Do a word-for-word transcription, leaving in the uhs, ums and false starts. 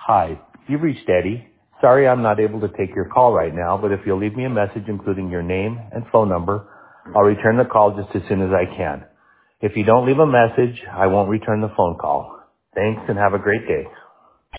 Hi, you've reached Eddie. Sorry I'm not able to take your call right now, but if you'll leave me a message including your name and phone number, I'll return the call just as soon as I can. If you don't leave a message, I won't return the phone call. Thanks and have a great day.